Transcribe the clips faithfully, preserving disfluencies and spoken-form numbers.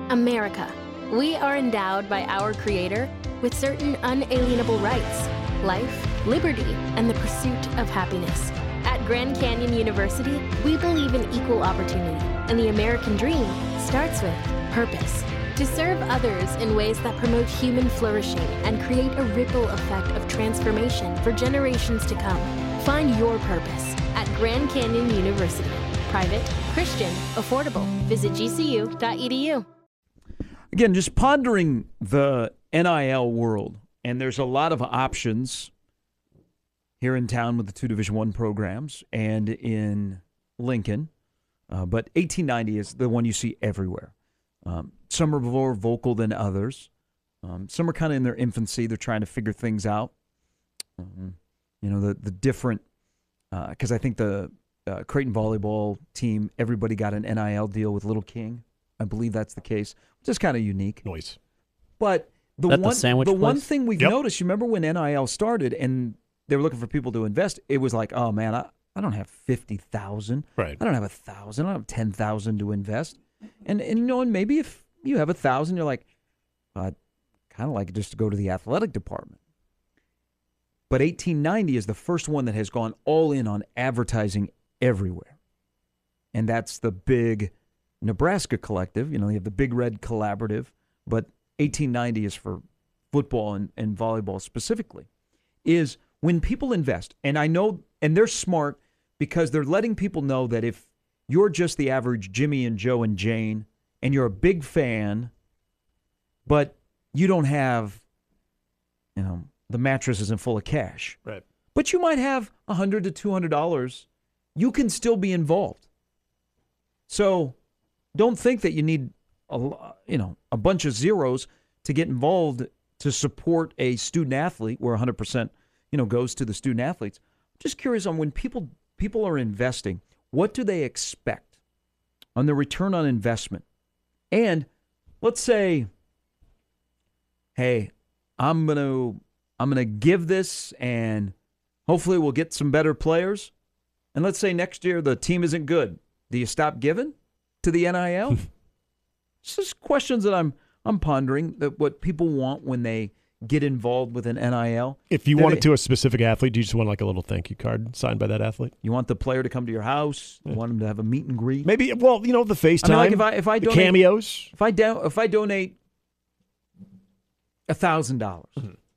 America. We are endowed by our Creator with certain unalienable rights: life, liberty, and the pursuit of happiness. At Grand Canyon University, we believe in equal opportunity, and the American dream starts with purpose. To serve others in ways that promote human flourishing and create a ripple effect of transformation for generations to come. Find your purpose at Grand Canyon University. Private, Christian, affordable. Visit G C U dot E D U. Again, just pondering the N I L world, and there's a lot of options here in town with the two Division One programs and in Lincoln, uh, but eighteen ninety is the one you see everywhere. Um, some are more vocal than others. Um, some are kind of in their infancy. They're trying to figure things out. Um, you know, the the different, because uh, I think the uh, Creighton volleyball team, everybody got an N I L deal with Little King. I believe that's the case, which is kind of unique. Noise. But the That one the sandwich the place? one thing we've Yep. noticed, you remember when N I L started and they were looking for people to invest, it was like, oh man, I, I don't have fifty thousand. Right. I don't have a thousand. I don't have ten thousand to invest. And and you know, and maybe if you have a thousand, you're like, I'd kind of like just to go to the athletic department. But eighteen ninety is the first one that has gone all in on advertising everywhere. And that's the big Nebraska collective. You know, you have the Big Red Collaborative, but eighteen ninety is for football and, and volleyball specifically, is when people invest. And I know, and they're smart because they're letting people know that if you're just the average Jimmy and Joe and Jane, and you're a big fan, but you don't have, you know, the mattress isn't full of cash. Right. But you might have one hundred to two hundred dollars. You can still be involved. So don't think that you need a, you know, a bunch of zeros to get involved to support a student athlete where one hundred percent, you know, goes to the student athletes. I'm just curious on when people people are investing, what do they expect on the return on investment? And let's say, hey, I'm going to I'm going to give this and hopefully we'll get some better players. And let's say next year the team isn't good. Do you stop giving to the N I L? It's just questions that I'm I'm pondering, that what people want when they get involved with an N I L. If you They're want they, it to a specific athlete, do you just want like a little thank you card signed by that athlete? You want the player to come to your house. You want them to have a meet and greet. Maybe, well, you know, the FaceTime, I mean, like if I if I the donate, cameos. If I do, if I donate a thousand dollars,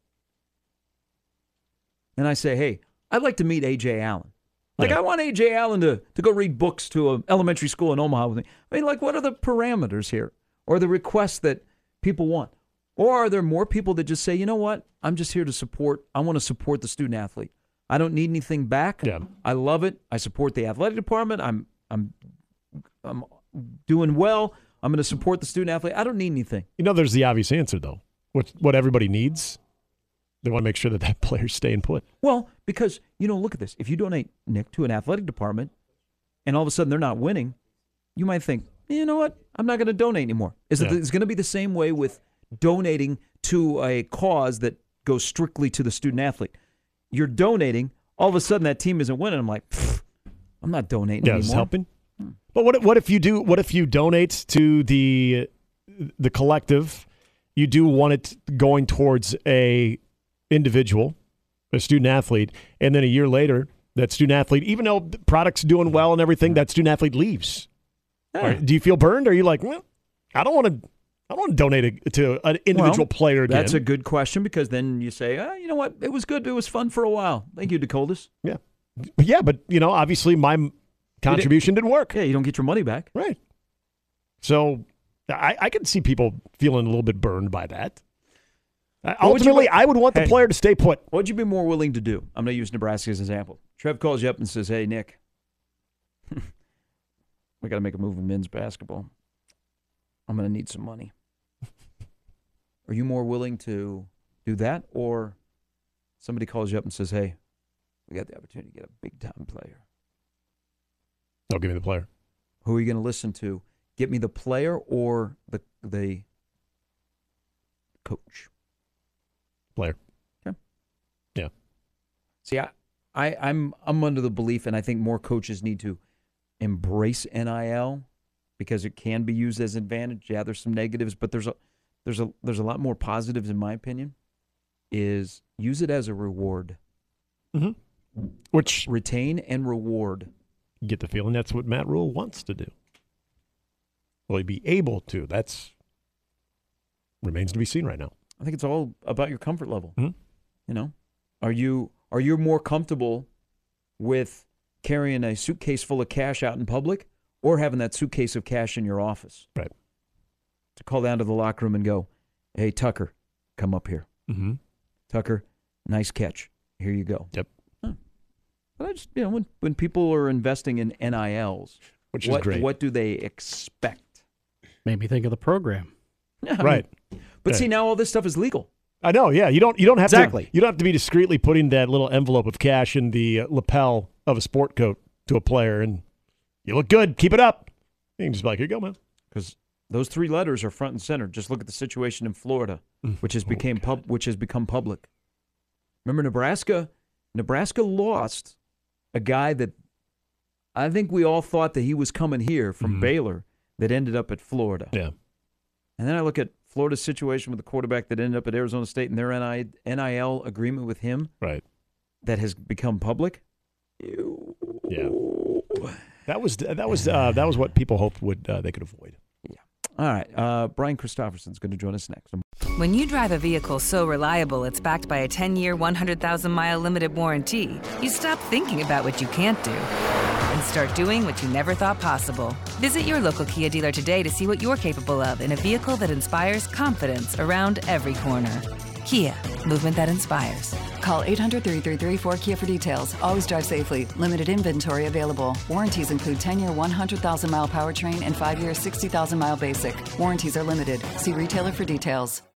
and I say, hey, I'd like to meet A J Allen. Like, Yeah. I want A J Allen to, to go read books to an elementary school in Omaha with me. I mean, like, what are the parameters here? Or the requests that people want? Or are there more people that just say, you know what? I'm just here to support. I want to support the student athlete. I don't need anything back. Yeah. I love it. I support the athletic department. I'm I'm I'm doing well. I'm going to support the student athlete. I don't need anything. You know, there's the obvious answer, though. What, what everybody needs, they want to make sure that that player's staying put. Well, because, you know, look at this. If you donate, Nick, to an athletic department and all of a sudden they're not winning, you might think, you know what? I'm not going to donate anymore. Is it? Yeah. It's going to be the same way with donating to a cause that goes strictly to the student athlete. You're donating. All of a sudden that team isn't winning. I'm like, I'm not donating Yeah, anymore. it's helping. But what what if you do? What if you donate to the the collective? You do want it going towards a individual, a student athlete, and then a year later, that student athlete, even though the product's doing well and everything, that student athlete leaves. Yeah. Or do you feel burned? Or are you like, well, I don't want to. I don't want to donate a, to an individual Well, player again. That's a good question, because then you say, oh, you know what? It was good. It was fun for a while. Thank you, Dakotas. Yeah, yeah, but you know, obviously, my contribution didn't work. Yeah, you don't get your money back. Right. So I, I can see people feeling a little bit burned by that. Uh, What would you Ultimately, be- I would want the Hey. player to stay put. What would you be more willing to do? I'm going to use Nebraska as an example. Trev calls you up and says, hey, Nick, we got to make a move in men's basketball. I'm going to need some money. Are you more willing to do that, or somebody calls you up and says, hey, we got the opportunity to get a big-time player? No, give me the player. Who are you going to listen to? Get me the player or the the coach? Player. Okay. Yeah. See, I, I, I'm I'm under the belief, and I think more coaches need to embrace N I L, because it can be used as an advantage. Yeah, there's some negatives, but there's a there's a there's a lot more positives in my opinion. Is use it as a reward. Mm-hmm. Which retain and reward. You get the feeling that's what Matt Rule wants to do. Will he be able to? That's remains to be seen right now. I think it's all about your comfort level. Mm-hmm. You know, are you are you more comfortable with carrying a suitcase full of cash out in public, or having that suitcase of cash in your office? Right. To call down to the locker room and go, "Hey, Tucker, come up here. Mm-hmm. Tucker, nice catch. Here you go." Yep. Huh. But I just, you know, when when people are investing in N I Ls, which what, is great, what do they expect? Made me think of the program. Yeah, I right. mean, but yeah. see, now all this stuff is legal. I know. Yeah, you don't. You don't have exactly. to. You don't have to be discreetly putting that little envelope of cash in the uh, lapel of a sport coat to a player, and you look good. Keep it up. You can just be like, here you go, man. Because those three letters are front and center. Just look at the situation in Florida, which has became pub, which has become public. Remember Nebraska? Nebraska lost a guy that I think we all thought that he was coming here from mm-hmm. Baylor that ended up at Florida. Yeah. And then I look at Florida's situation with the quarterback that ended up at Arizona State and their N I L agreement with him. Right. That has become public. Ew. Yeah. That was that was uh, that was what people hoped would uh, they could avoid. Yeah. All right. Uh, Brian Christopherson is going to join us next. When you drive a vehicle so reliable it's backed by a ten-year, one hundred thousand mile limited warranty, you stop thinking about what you can't do and start doing what you never thought possible. Visit your local Kia dealer today to see what you're capable of in a vehicle that inspires confidence around every corner. Kia, movement that inspires. Call eight hundred, three three three, four K I A for details. Always drive safely. Limited inventory available. Warranties include ten-year, one hundred thousand mile powertrain and five-year, sixty thousand mile basic. Warranties are limited. See retailer for details.